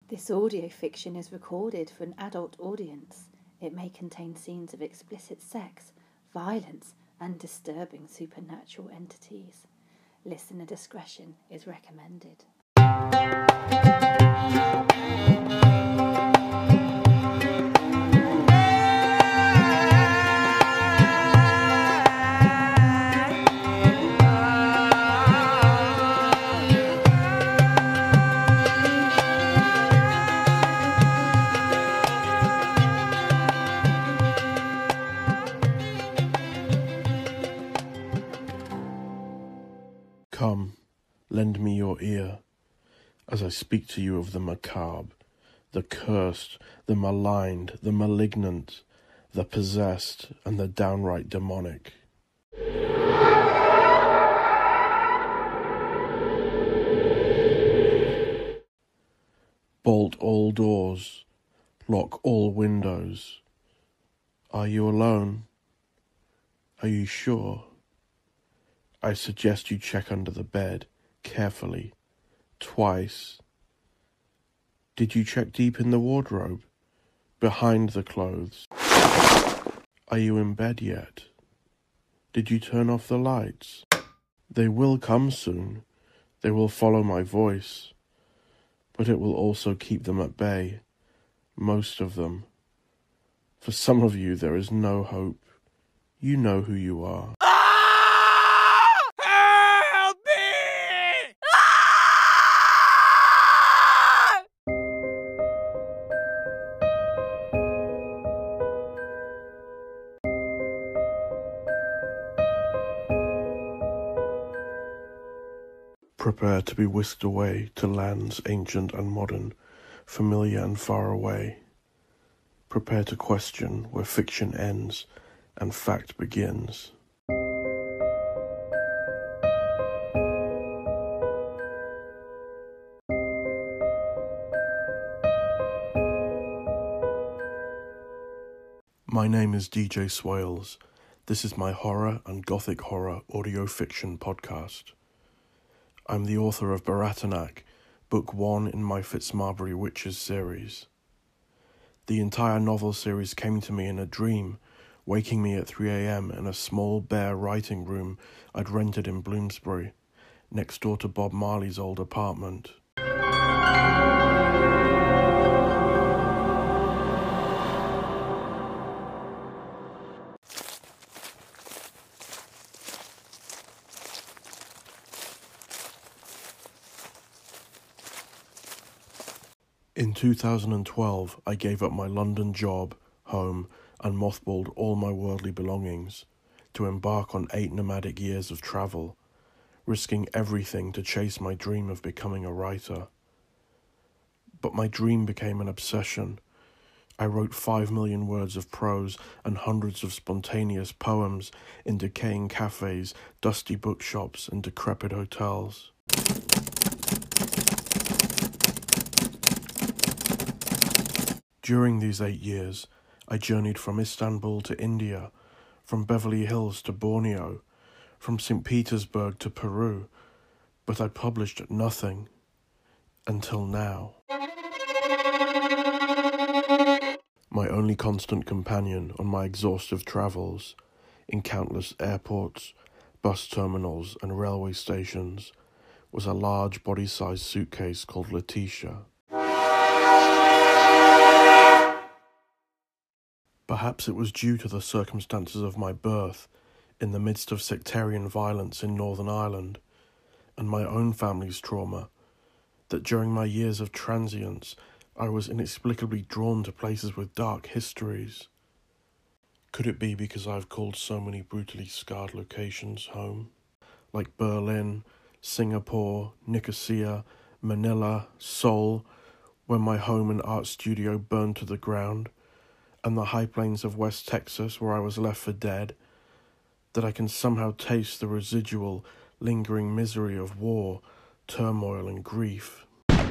This audio fiction is recorded for an adult audience. It may contain scenes of explicit sex, violence, and disturbing supernatural entities. Listener discretion is recommended. Come, lend me your ear, as I speak to you of the macabre, the cursed, the maligned, the malignant, the possessed, and the downright demonic. Bolt all doors, lock all windows. Are you alone? Are you sure? I suggest you check under the bed, carefully, twice. Did you check deep in the wardrobe, behind the clothes? Are you in bed yet? Did you turn off the lights? They will come soon. They will follow my voice. But it will also keep them at bay, most of them. For some of you there is no hope. You know who you are. Prepare to be whisked away to lands ancient and modern, familiar and far away. Prepare to question where fiction ends and fact begins. My name is DJ Swales. This is my horror and gothic horror audio fiction podcast. I'm the author of Baratanak, Book 1 in my Fitzmarbury Witches series. The entire novel series came to me in a dream, waking me at 3 a.m. in a small, bare writing room I'd rented in Bloomsbury, next door to Bob Marley's old apartment. In 2012, I gave up my London job, home, and mothballed all my worldly belongings to embark on 8 nomadic years of travel, risking everything to chase my dream of becoming a writer. But my dream became an obsession. I wrote 5 million words of prose and hundreds of spontaneous poems in decaying cafes, dusty bookshops, and decrepit hotels. During these 8 years, I journeyed from Istanbul to India, from Beverly Hills to Borneo, from St. Petersburg to Peru, but I published nothing until now. My only constant companion on my exhaustive travels, in countless airports, bus terminals, and railway stations, was a large body-sized suitcase called Letitia. Perhaps it was due to the circumstances of my birth, in the midst of sectarian violence in Northern Ireland, and my own family's trauma, that during my years of transience I was inexplicably drawn to places with dark histories. Could it be because I've called so many brutally scarred locations home? Like Berlin, Singapore, Nicosia, Manila, Seoul, where my home and art studio burned to the ground, and the high plains of West Texas where I was left for dead, that I can somehow taste the residual, lingering misery of war, turmoil and grief.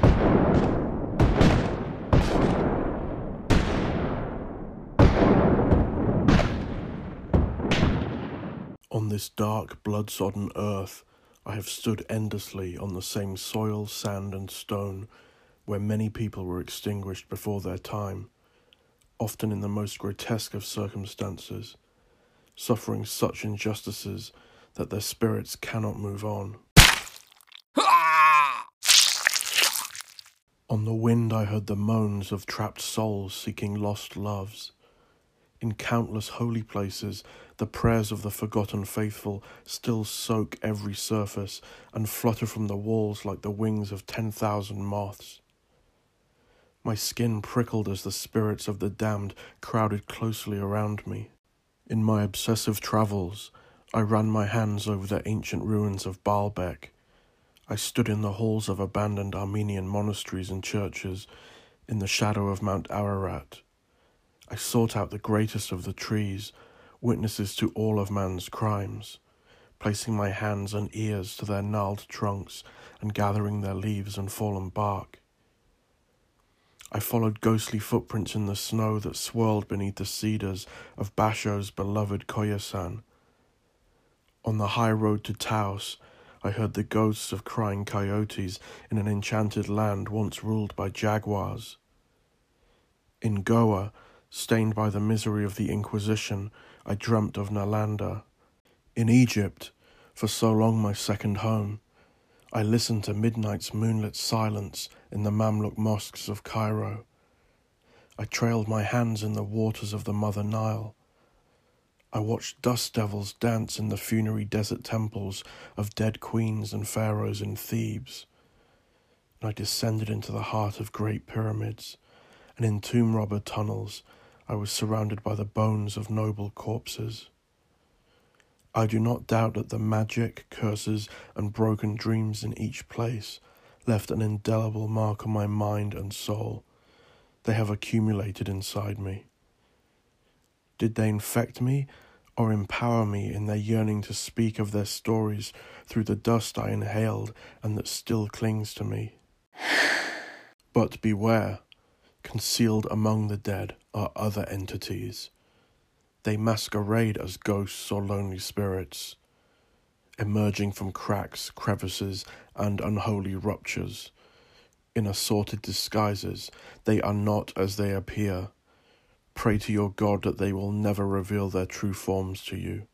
On this dark, blood-sodden earth, I have stood endlessly on the same soil, sand and stone, where many people were extinguished before their time, often in the most grotesque of circumstances, suffering such injustices that their spirits cannot move on. On the wind I heard the moans of trapped souls seeking lost loves. In countless holy places, the prayers of the forgotten faithful still soak every surface and flutter from the walls like the wings of 10,000 moths. My skin prickled as the spirits of the damned crowded closely around me. In my obsessive travels, I ran my hands over the ancient ruins of Baalbek. I stood in the halls of abandoned Armenian monasteries and churches, in the shadow of Mount Ararat. I sought out the greatest of the trees, witnesses to all of man's crimes, placing my hands and ears to their gnarled trunks and gathering their leaves and fallen bark. I followed ghostly footprints in the snow that swirled beneath the cedars of Basho's beloved Khorasan. On the high road to Taos, I heard the ghosts of crying coyotes in an enchanted land once ruled by jaguars. In Goa, stained by the misery of the Inquisition, I dreamt of Nalanda. In Egypt, for so long my second home, I listened to midnight's moonlit silence in the Mamluk mosques of Cairo. I trailed my hands in the waters of the Mother Nile. I watched dust devils dance in the funerary desert temples of dead queens and pharaohs in Thebes. And I descended into the heart of great pyramids, and in tomb robber tunnels I was surrounded by the bones of noble corpses. I do not doubt that the magic, curses, and broken dreams in each place left an indelible mark on my mind and soul. They have accumulated inside me. Did they infect me or empower me in their yearning to speak of their stories through the dust I inhaled and that still clings to me? But beware, concealed among the dead are other entities. They masquerade as ghosts or lonely spirits, emerging from cracks, crevices, and unholy ruptures. In assorted disguises, they are not as they appear. Pray to your God that they will never reveal their true forms to you.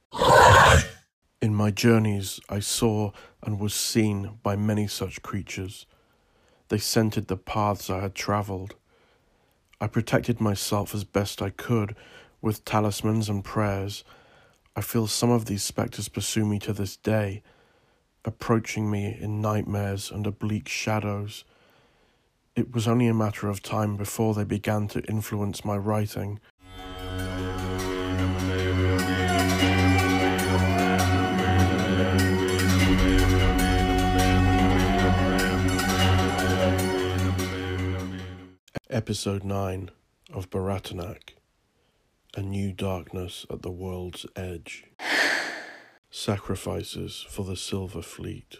In my journeys, I saw and was seen by many such creatures. They scented the paths I had travelled. I protected myself as best I could with talismans and prayers. I feel some of these spectres pursue me to this day, approaching me in nightmares and oblique shadows. It was only a matter of time before they began to influence my writing. Episode 9 of Baratanak. A new darkness at the world's edge. Sacrifices for the Silver Fleet.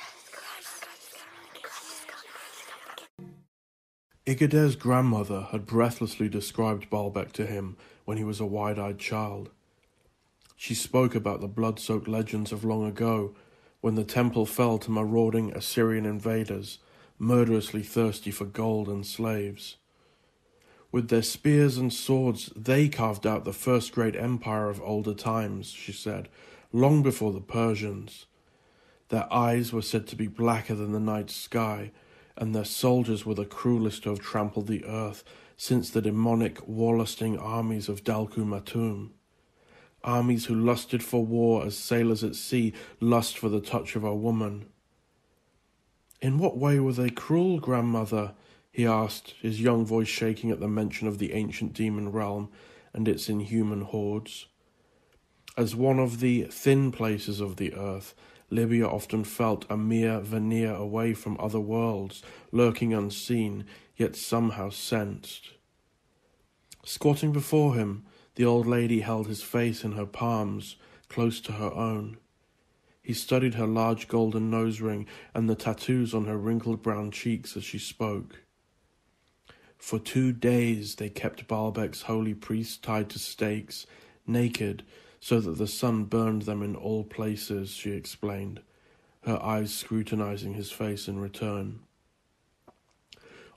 Igade's grandmother had breathlessly described Baalbek to him when he was a wide-eyed child. She spoke about the blood-soaked legends of long ago, when the temple fell to marauding Assyrian invaders, murderously thirsty for gold and slaves. With their spears and swords, they carved out the first great empire of older times, she said, long before the Persians. Their eyes were said to be blacker than the night sky, and their soldiers were the cruelest to have trampled the earth since the demonic, war-lusting armies of Dalku Matum. Armies who lusted for war as sailors at sea lust for the touch of a woman. In what way were they cruel, grandmother? He asked, his young voice shaking at the mention of the ancient demon realm and its inhuman hordes. As one of the thin places of the earth, Libya often felt a mere veneer away from other worlds, lurking unseen, yet somehow sensed. Squatting before him, the old lady held his face in her palms, close to her own. He studied her large golden nose ring and the tattoos on her wrinkled brown cheeks as she spoke. For 2 days they kept Baalbek's holy priests tied to stakes, naked, so that the sun burned them in all places, she explained, her eyes scrutinizing his face in return.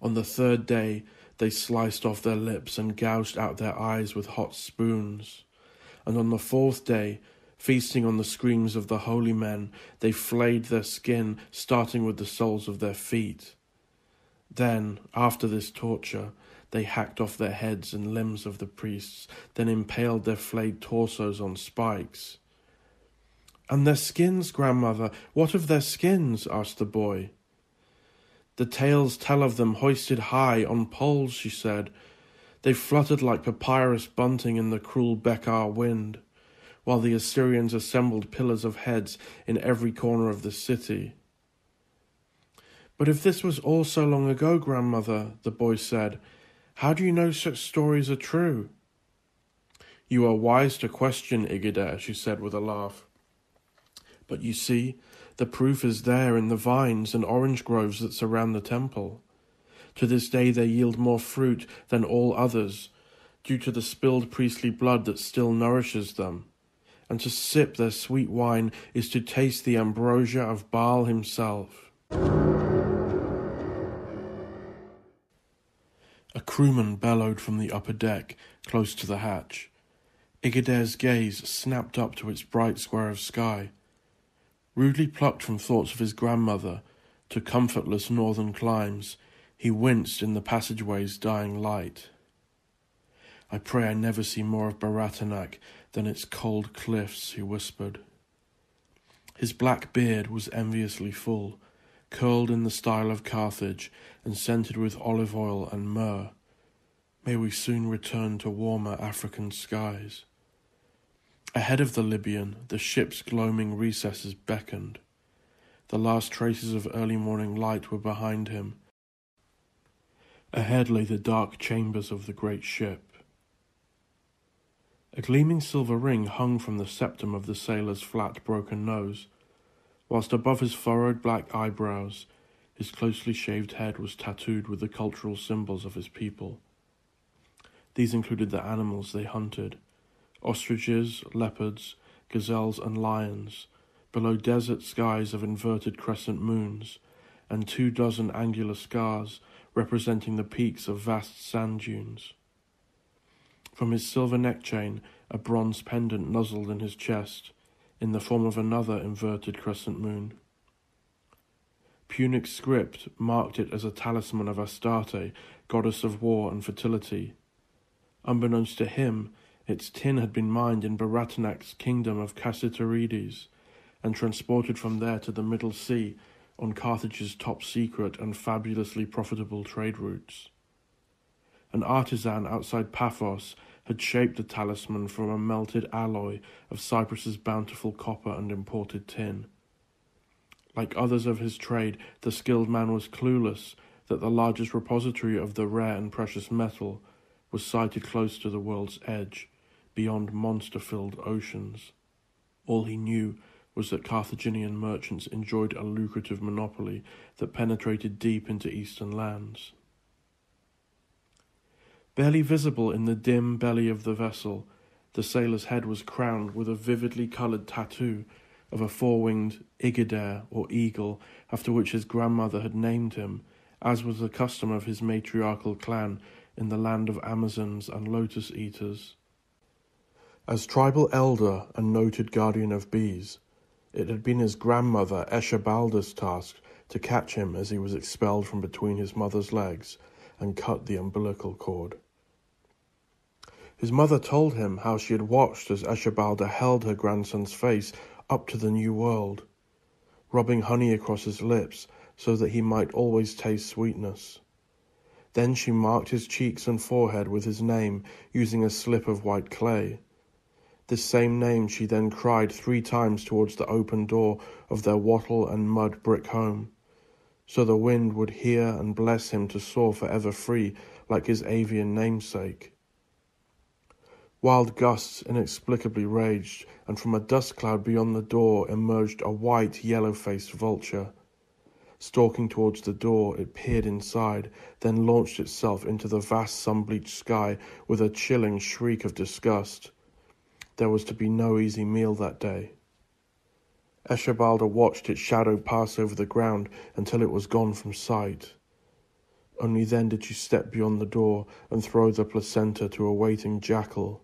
On the third day they sliced off their lips and gouged out their eyes with hot spoons. And on the fourth day, feasting on the screams of the holy men, they flayed their skin, starting with the soles of their feet. Then, after this torture, they hacked off their heads and limbs of the priests, then impaled their flayed torsos on spikes. "And their skins, grandmother, what of their skins?" asked the boy. "The tales tell of them hoisted high on poles," she said. "They fluttered like papyrus bunting in the cruel Bekar wind, while the Assyrians assembled pillars of heads in every corner of the city." "But if this was all so long ago, grandmother," the boy said, "how do you know such stories are true?" "You are wise to question, Igede," she said with a laugh. "But you see, the proof is there in the vines and orange groves that surround the temple. To this day they yield more fruit than all others, due to the spilled priestly blood that still nourishes them. And to sip their sweet wine is to taste the ambrosia of Baal himself." A crewman bellowed from the upper deck, close to the hatch. Igede's gaze snapped up to its bright square of sky. Rudely plucked from thoughts of his grandmother to comfortless northern climes, he winced in the passageway's dying light. "I pray I never see more of Baratanak than its cold cliffs," he whispered. His black beard was enviously full, curled in the style of Carthage and scented with olive oil and myrrh. May we soon return to warmer African skies. Ahead of the Libyan, the ship's gloaming recesses beckoned. The last traces of early morning light were behind him. Ahead lay the dark chambers of the great ship. A gleaming silver ring hung from the septum of the sailor's flat, broken nose, whilst above his furrowed black eyebrows, his closely shaved head was tattooed with the cultural symbols of his people. These included the animals they hunted: ostriches, leopards, gazelles, and lions, below desert skies of inverted crescent moons, and 24 angular scars representing the peaks of vast sand dunes. From his silver neck chain, a bronze pendant nuzzled in his chest, in the form of another inverted crescent moon. Punic script marked it as a talisman of Astarte, goddess of war and fertility. Unbeknownst to him, its tin had been mined in Baratanak's kingdom of Cassiterides, and transported from there to the Middle Sea on Carthage's top-secret and fabulously profitable trade routes. An artisan outside Paphos had shaped the talisman from a melted alloy of Cyprus's bountiful copper and imported tin. Like others of his trade, the skilled man was clueless that the largest repository of the rare and precious metal was sited close to the world's edge, beyond monster-filled oceans. All he knew was that Carthaginian merchants enjoyed a lucrative monopoly that penetrated deep into eastern lands. Barely visible in the dim belly of the vessel, the sailor's head was crowned with a vividly coloured tattoo of a four-winged Igede, or eagle, after which his grandmother had named him, as was the custom of his matriarchal clan in the land of Amazons and lotus-eaters. As tribal elder and noted guardian of bees, it had been his grandmother Eshebalda's task to catch him as he was expelled from between his mother's legs and cut the umbilical cord. His mother told him how she had watched as Eshebalda held her grandson's face up to the new world, rubbing honey across his lips so that he might always taste sweetness. Then she marked his cheeks and forehead with his name using a slip of white clay. This same name she then cried 3 times towards the open door of their wattle and mud brick home, so the wind would hear and bless him to soar forever free like his avian namesake. Wild gusts inexplicably raged, and from a dust cloud beyond the door emerged a white, yellow-faced vulture. Stalking towards the door, it peered inside, then launched itself into the vast sun-bleached sky with a chilling shriek of disgust. There was to be no easy meal that day. Eshebalda watched its shadow pass over the ground until it was gone from sight. Only then did she step beyond the door and throw the placenta to a waiting jackal.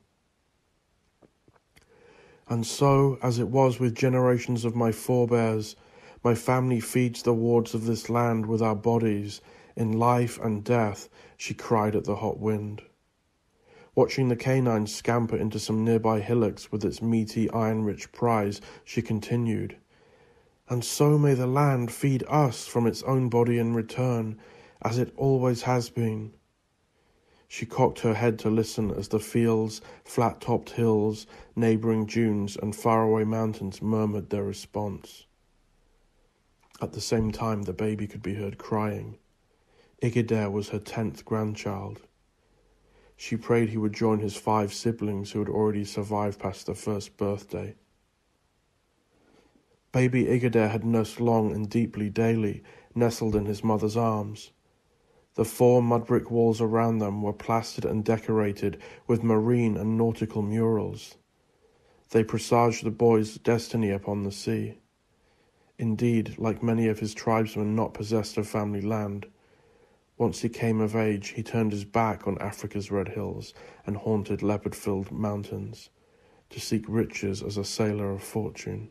And so, as it was with generations of my forebears, my family feeds the wards of this land with our bodies. In life and death, she cried at the hot wind. Watching the canine scamper into some nearby hillocks with its meaty, iron-rich prize, she continued, and so may the land feed us from its own body in return, as it always has been. She cocked her head to listen as the fields, flat-topped hills, neighbouring dunes and faraway mountains murmured their response. At the same time, the baby could be heard crying. Igedere was her 10th grandchild. She prayed he would join his 5 siblings who had already survived past their first birthday. Baby Igedere had nursed long and deeply daily, nestled in his mother's arms. The 4 mud-brick walls around them were plastered and decorated with marine and nautical murals. They presaged the boy's destiny upon the sea. Indeed, like many of his tribesmen not possessed of family land, once he came of age, he turned his back on Africa's red hills and haunted leopard-filled mountains, to seek riches as a sailor of fortune.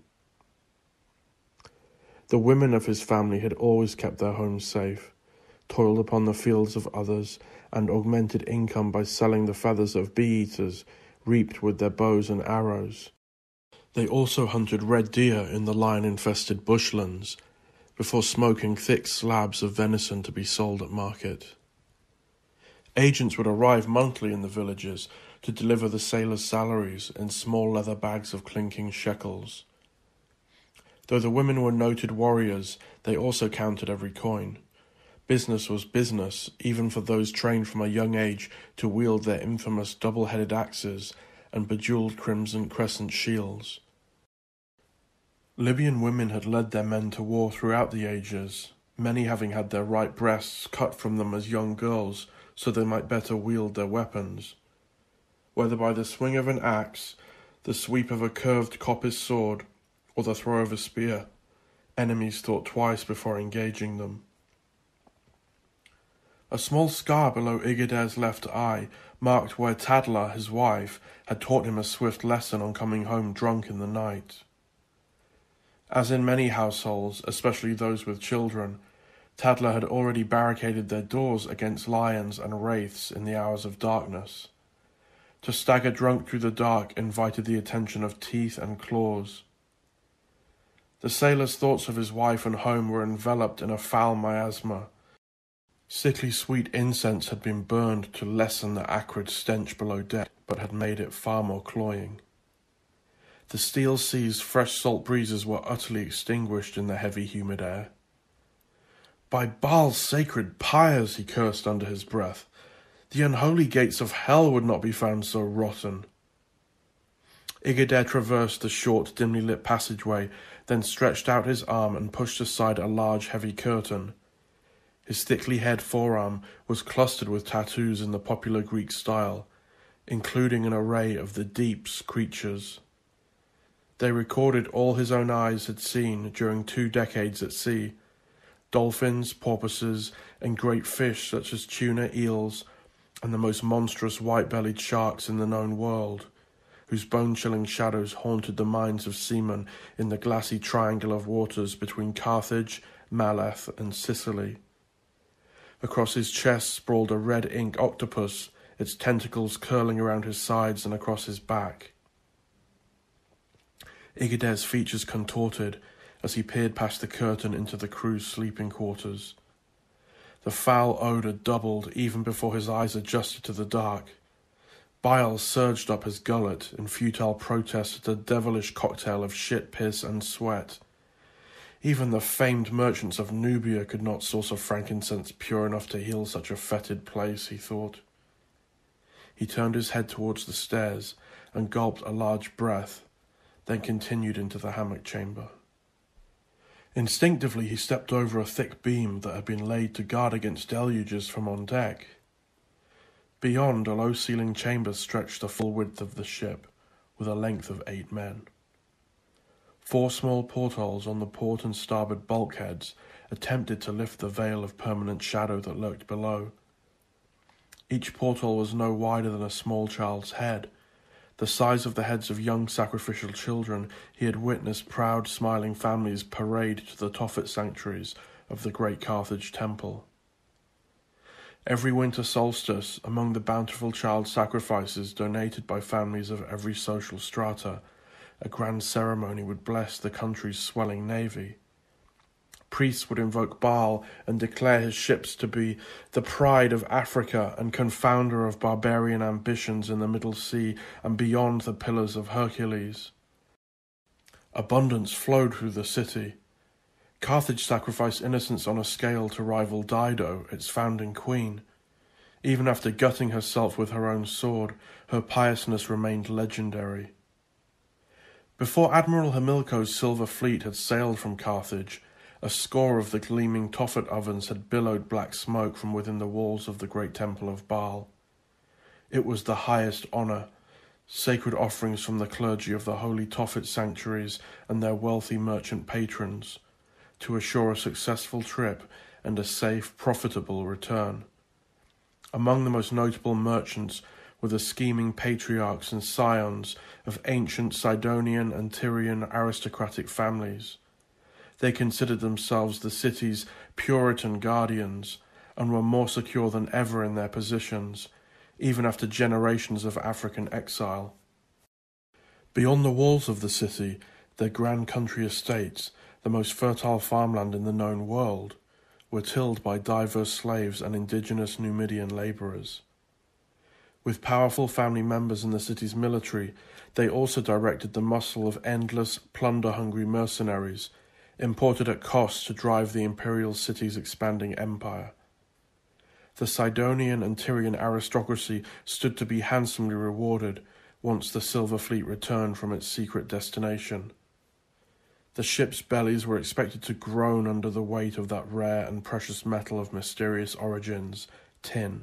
The women of his family had always kept their homes safe, toiled upon the fields of others, and augmented income by selling the feathers of bee-eaters reaped with their bows and arrows. They also hunted red deer in the lion-infested bushlands, before smoking thick slabs of venison to be sold at market. Agents would arrive monthly in the villages to deliver the sailors' salaries in small leather bags of clinking shekels. Though the women were noted warriors, they also counted every coin. Business was business, even for those trained from a young age to wield their infamous double-headed axes and bejeweled crimson crescent shields. Libyan women had led their men to war throughout the ages, many having had their right breasts cut from them as young girls so they might better wield their weapons. Whether by the swing of an axe, the sweep of a curved coppice sword, or the throw of a spear, enemies thought twice before engaging them. A small scar below Igedere's left eye marked where Tadla, his wife, had taught him a swift lesson on coming home drunk in the night. As in many households, especially those with children, Tadla had already barricaded their doors against lions and wraiths in the hours of darkness. To stagger drunk through the dark invited the attention of teeth and claws. The sailor's thoughts of his wife and home were enveloped in a foul miasma. Sickly sweet incense had been burned to lessen the acrid stench below deck, but had made it far more cloying. The steel sea's fresh salt breezes were utterly extinguished in the heavy humid air. By Baal's sacred pyres, he cursed under his breath, the unholy gates of hell would not be found so rotten. Igedere traversed the short, dimly lit passageway, then stretched out his arm and pushed aside a large, heavy curtain. His thickly haired forearm was clustered with tattoos in the popular Greek style, including an array of the deep's creatures. They recorded all his own eyes had seen during 2 decades at sea: dolphins, porpoises, and great fish such as tuna, eels, and the most monstrous white-bellied sharks in the known world, whose bone-chilling shadows haunted the minds of seamen in the glassy triangle of waters between Carthage, Maleth, and Sicily. Across his chest sprawled a red-ink octopus, its tentacles curling around his sides and across his back. Igedere's features contorted as he peered past the curtain into the crew's sleeping quarters. The foul odour doubled even before his eyes adjusted to the dark. Bile surged up his gullet in futile protest at a devilish cocktail of shit, piss, and sweat. Even the famed merchants of Nubia could not source a frankincense pure enough to heal such a fetid place, he thought. He turned his head towards the stairs and gulped a large breath, then continued into the hammock chamber. Instinctively he stepped over a thick beam that had been laid to guard against deluges from on deck. Beyond, a low-ceilinged chamber stretched the full width of the ship, with a length of 8 men. 4 small portholes on the port and starboard bulkheads attempted to lift the veil of permanent shadow that lurked below. Each portal was no wider than a small child's head, the size of the heads of young sacrificial children he had witnessed proud smiling families parade to the Tophet sanctuaries of the great Carthage temple. Every winter solstice, among the bountiful child sacrifices donated by families of every social strata, a grand ceremony would bless the country's swelling navy. Priests would invoke Baal and declare his ships to be the pride of Africa and confounder of barbarian ambitions in the Middle Sea and beyond the Pillars of Hercules. Abundance flowed through the city. Carthage sacrificed innocence on a scale to rival Dido, its founding queen. Even after gutting herself with her own sword, her piousness remained legendary. Before Admiral Hamilcar's silver fleet had sailed from Carthage, a score of the gleaming Tophet ovens had billowed black smoke from within the walls of the great temple of Baal. It was the highest honour, sacred offerings from the clergy of the holy Tophet sanctuaries and their wealthy merchant patrons, to assure a successful trip and a safe, profitable return. Among the most notable merchants were the scheming patriarchs and scions of ancient Sidonian and Tyrian aristocratic families. They considered themselves the city's Puritan guardians and were more secure than ever in their positions, even after generations of African exile. Beyond the walls of the city, their grand country estates, the most fertile farmland in the known world, were tilled by diverse slaves and indigenous Numidian labourers. With powerful family members in the city's military, they also directed the muscle of endless, plunder-hungry mercenaries, imported at cost to drive the imperial city's expanding empire. The Sidonian and Tyrian aristocracy stood to be handsomely rewarded once the Silver Fleet returned from its secret destination. The ship's bellies were expected to groan under the weight of that rare and precious metal of mysterious origins, tin.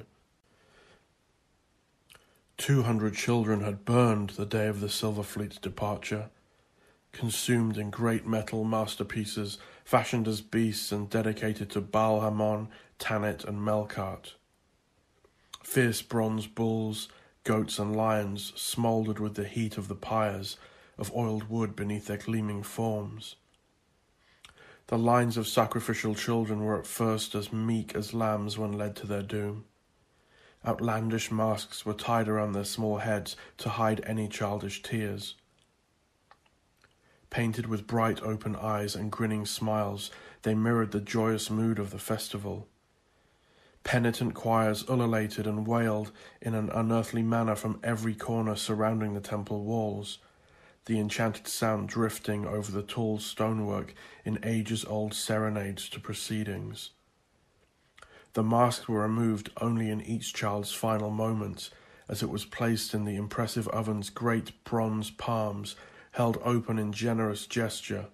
200 children had burned the day of the Silver Fleet's departure, consumed in great metal masterpieces fashioned as beasts and dedicated to Baal-Hamon, Tanit, and Melkart. Fierce bronze bulls, goats, and lions smouldered with the heat of the pyres of oiled wood beneath their gleaming forms. The lines of sacrificial children were at first as meek as lambs when led to their doom. Outlandish masks were tied around their small heads to hide any childish tears. Painted with bright open eyes and grinning smiles, they mirrored the joyous mood of the festival. Penitent choirs ululated and wailed in an unearthly manner from every corner surrounding the temple walls, the enchanted sound drifting over the tall stonework in ages-old serenades to proceedings. The masks were removed only in each child's final moments, as it was placed in the impressive oven's great bronze palms, held open in generous gesture.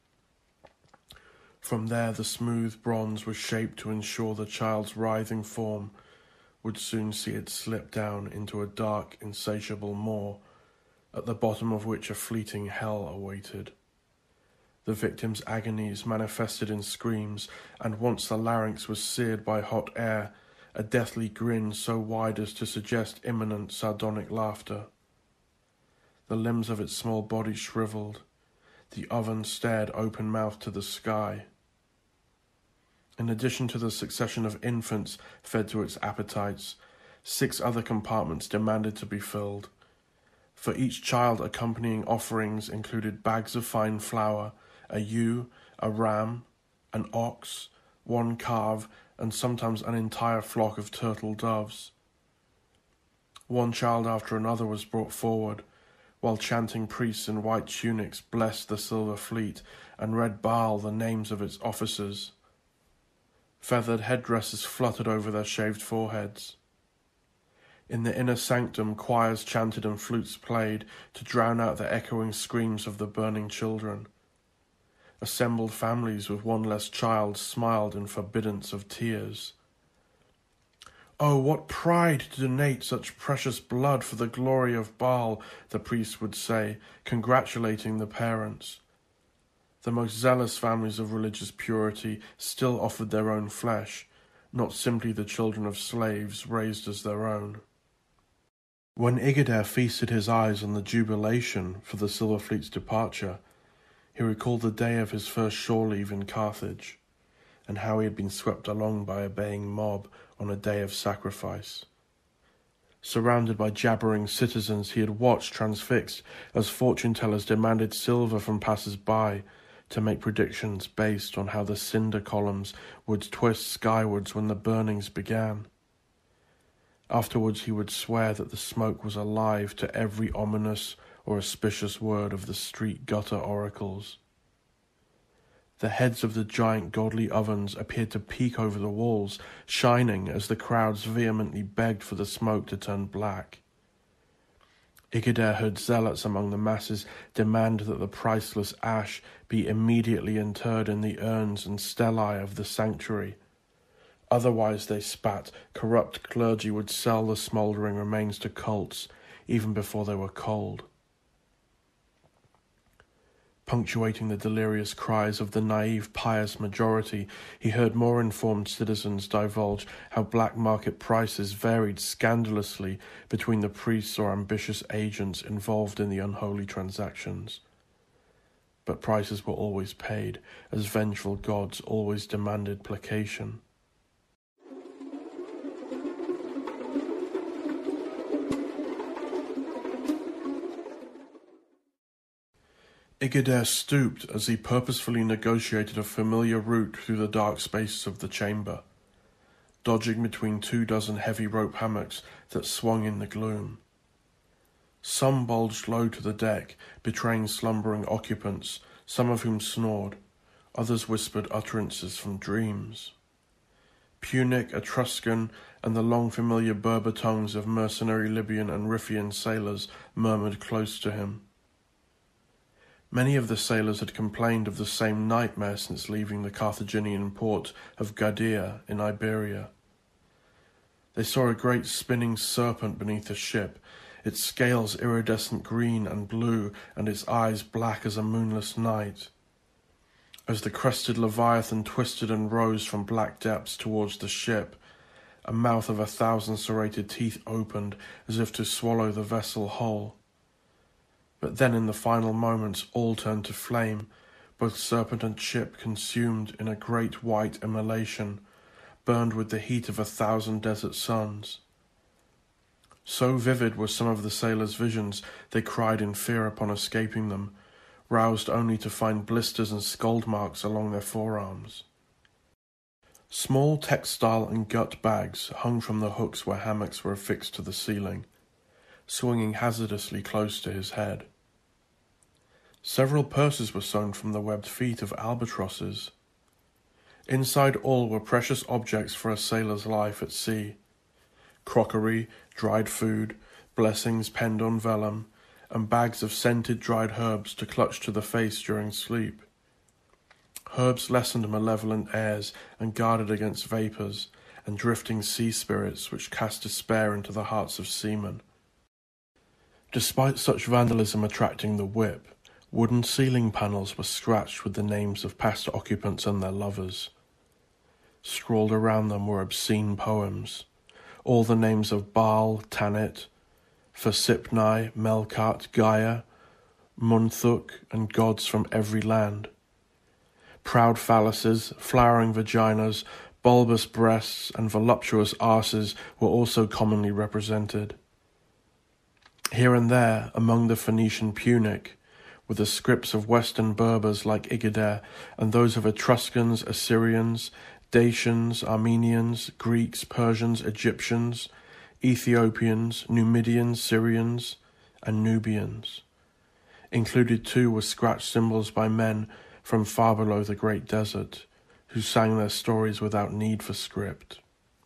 From there the smooth bronze was shaped to ensure the child's writhing form would soon see it slip down into a dark, insatiable maw, at the bottom of which a fleeting hell awaited. The victim's agonies manifested in screams, and once the larynx was seared by hot air, a deathly grin so wide as to suggest imminent sardonic laughter. The limbs of its small body shriveled. The oven stared open-mouthed to the sky. In addition to the succession of infants fed to its appetites, 6 other compartments demanded to be filled. For each child, accompanying offerings included bags of fine flour, a ewe, a ram, an ox, 1 calf, and sometimes an entire flock of turtle doves. One child after another was brought forward, while chanting priests in white tunics blessed the Silver Fleet and read Baal the names of its officers. Feathered headdresses fluttered over their shaved foreheads. In the inner sanctum, choirs chanted and flutes played to drown out the echoing screams of the burning children. Assembled families with one less child smiled in forbiddance of tears. "Oh, what pride to donate such precious blood for the glory of Baal," the priest would say, congratulating the parents. The most zealous families of religious purity still offered their own flesh, not simply the children of slaves raised as their own. When Igedar feasted his eyes on the jubilation for the Silver Fleet's departure, he recalled the day of his first shore leave in Carthage, and how he had been swept along by a baying mob on a day of sacrifice. Surrounded by jabbering citizens, he had watched transfixed as fortune-tellers demanded silver from passers-by to make predictions based on how the cinder columns would twist skywards when the burnings began. Afterwards he would swear that the smoke was alive to every ominous or auspicious word of the street gutter oracles. The heads of the giant godly ovens appeared to peek over the walls, shining as the crowds vehemently begged for the smoke to turn black. Igedar heard zealots among the masses demand that the priceless ash be immediately interred in the urns and stelae of the sanctuary. Otherwise, they spat, corrupt clergy would sell the smouldering remains to cults, even before they were cold. Punctuating the delirious cries of the naive, pious majority, he heard more informed citizens divulge how black market prices varied scandalously between the priests or ambitious agents involved in the unholy transactions. But prices were always paid, as vengeful gods always demanded placation. Igedar stooped as he purposefully negotiated a familiar route through the dark spaces of the chamber, dodging between 24 heavy rope hammocks that swung in the gloom. Some bulged low to the deck, betraying slumbering occupants, some of whom snored, others whispered utterances from dreams. Punic, Etruscan, and the long familiar Berber tongues of mercenary Libyan and Riffian sailors murmured close to him. Many of the sailors had complained of the same nightmare since leaving the Carthaginian port of Gadea in Iberia. They saw a great spinning serpent beneath the ship, its scales iridescent green and blue, and its eyes black as a moonless night. As the crested leviathan twisted and rose from black depths towards the ship, a mouth of 1,000 serrated teeth opened as if to swallow the vessel whole. But then in the final moments all turned to flame, both serpent and ship consumed in a great white immolation, burned with the heat of 1,000 desert suns. So vivid were some of the sailors' visions, they cried in fear upon escaping them, roused only to find blisters and scald marks along their forearms. Small textile and gut bags hung from the hooks where hammocks were affixed to the ceiling, swinging hazardously close to his head. Several purses were sewn from the webbed feet of albatrosses. Inside all were precious objects for a sailor's life at sea: crockery, dried food, blessings penned on vellum, and bags of scented dried herbs to clutch to the face during sleep. Herbs lessened malevolent airs and guarded against vapours and drifting sea spirits which cast despair into the hearts of seamen. Despite such vandalism attracting the whip, wooden ceiling panels were scratched with the names of past occupants and their lovers. Scrawled around them were obscene poems, all the names of Baal, Tanit, Phasipni, Melkart, Gaia, Munthuk, and gods from every land. Proud phalluses, flowering vaginas, bulbous breasts, and voluptuous arses were also commonly represented. Here and there, among the Phoenician Punic, were the scripts of Western Berbers like Igedar, and those of Etruscans, Assyrians, Dacians, Armenians, Greeks, Persians, Egyptians, Ethiopians, Numidians, Syrians, and Nubians. Included too were scratched symbols by men from far below the Great Desert, who sang their stories without need for script.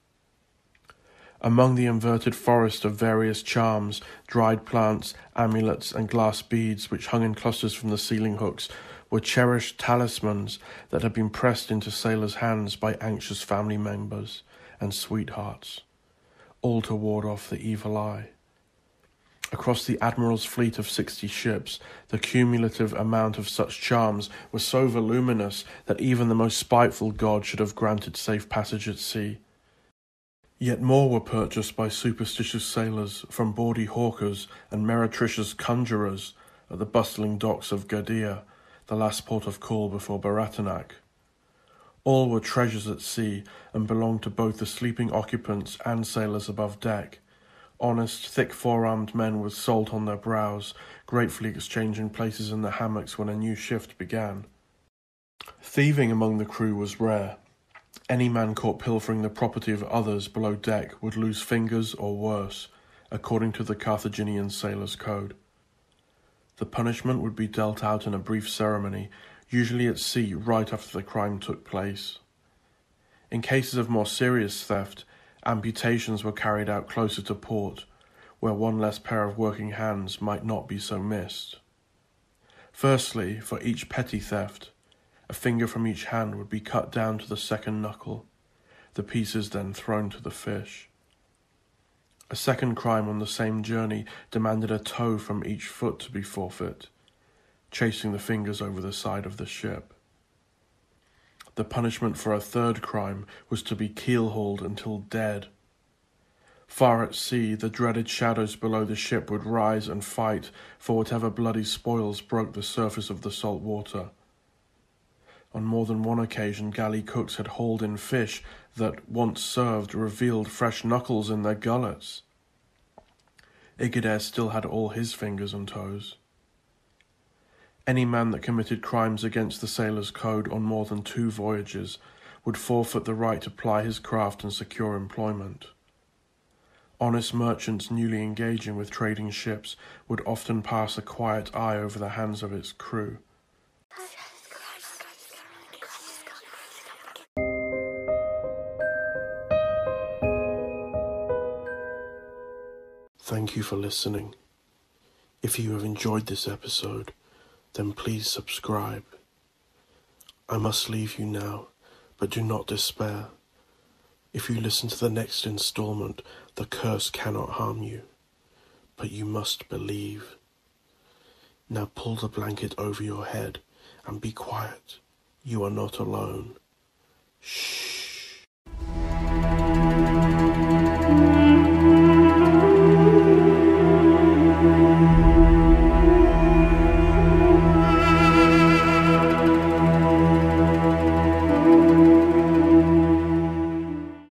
Among the inverted forest of various charms, dried plants, amulets, and glass beads which hung in clusters from the ceiling hooks were cherished talismans that had been pressed into sailors' hands by anxious family members and sweethearts, all to ward off the evil eye. A Across the Admiral's fleet of 60 ships, the cumulative amount of such charms was so voluminous that even the most spiteful god should have granted safe passage at sea. Yet more were purchased by superstitious sailors from bawdy hawkers and meretricious conjurers at the bustling docks of Ghadir, the last port of call before Barathanac. All were treasures at sea and belonged to both the sleeping occupants and sailors above deck. Honest, thick four-armed men with salt on their brows, gratefully exchanging places in the hammocks when a new shift began. Thieving among the crew was rare. Any man caught pilfering the property of others below deck would lose fingers or worse, according to the Carthaginian sailors' code. The punishment would be dealt out in a brief ceremony, usually at sea right after the crime took place. In cases of more serious theft, amputations were carried out closer to port, where one less pair of working hands might not be so missed. Firstly, for each petty theft, a finger from each hand would be cut down to the second knuckle, the pieces then thrown to the fish. A second crime on the same journey demanded a toe from each foot to be forfeit, chasing the fingers over the side of the ship. The punishment for a third crime was to be keel-hauled until dead. Far at sea, the dreaded shadows below the ship would rise and fight for whatever bloody spoils broke the surface of the salt water. On more than one occasion, galley cooks had hauled in fish that, once served, revealed fresh knuckles in their gullets. Igadair still had all his fingers and toes. Any man that committed crimes against the sailor's code on more than 2 voyages would forfeit the right to ply his craft and secure employment. Honest merchants newly engaging with trading ships would often pass a quiet eye over the hands of its crew. Thank you for listening. If you have enjoyed this episode, then please subscribe. I must leave you now, but do not despair. If you listen to the next installment, the curse cannot harm you, but you must believe. Now pull the blanket over your head and be quiet. You are not alone. Shh.